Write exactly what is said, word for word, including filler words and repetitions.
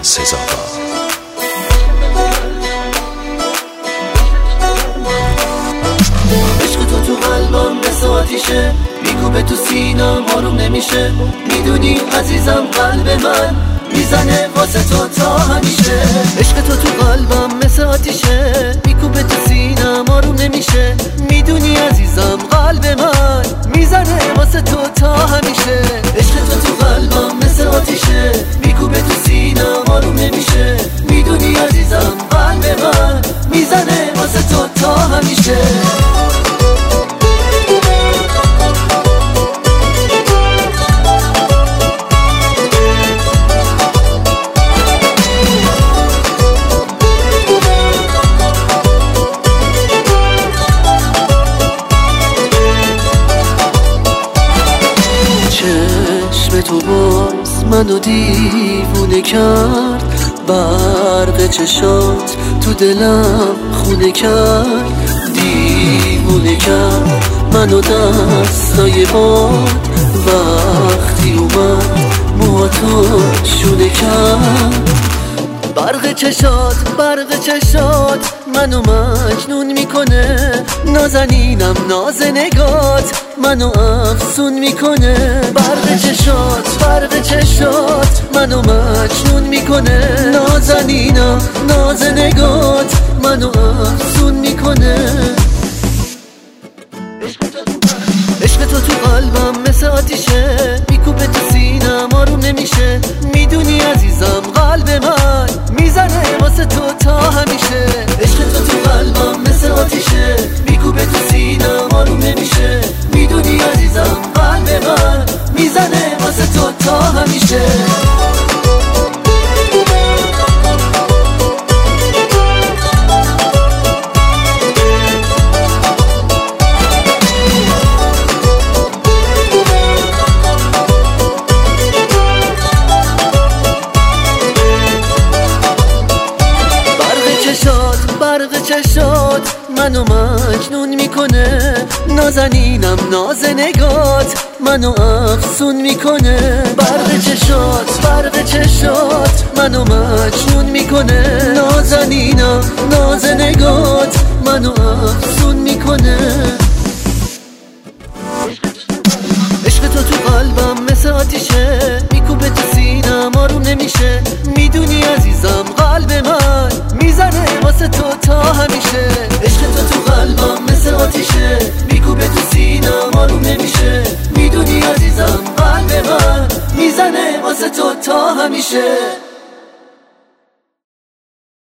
سزاوار. عشق تو تو قلبم مثل آتیشه، میکوبه تو سینم آروم نمیشه. میدونی عزیزم قلب من میزنه واسه تو تا همیشه. عشق تو تو قلبم مثل آتیشه، میکوبه تو سینم آروم نمیشه. میدونی عزیزم قلب من میزنه واسه تو تا همیشه. عشق تو تو قلبم مثل آتیشه، میکوبه تو سینم آروم نمیشه. میدونی عزیزم قلب من میزنه واسه تو تا همیشه. چشم تو باز منو دیوونه کرد، برق چشات تو دلم خونه کرد. دیوونه کرد منو دستای باد، وقتی اومد موهاتو شونه کرد. برق چشات برق چشات منو مجنون میکنه. نازنینم ناز نگات منو افسون میکنه. برق چشات برق چشات منو مجنون میکنه. نازنینم ناز نگات منو افسون میکنه. عشق تو تو قلبم مثل آتیشه، میکوبه تو سینم آروم نمیشه. میدونی عزیزم قلب من میزنه واسه تو تا همیشه. عشق تو تو قلبم مثل آتیشه، میکوبه تو سینم آروم نمیشه. میدونی عزیزم قلب من میزنه واسه تو تا همیشه. برق چشات منو مجنون میکنه. نازنینم ناز نگات منو افسون میکنه. برق چشات برق چشات منو مجنون میکنه. نازنینم ناز نگات منو افسون میکنه. عشق تو تو قلبم مثل آتیشه، میکوبه تو سینم آروم نمیشه. میدونی عزیزم قلب من میزنه واسه تو تا همیشه. عشق تو تو قلبم مثل آتیشه، میکوبه تو سینم آروم نمیشه. میدونی عزیزم قلب من میزنه واسه تو تا همیشه.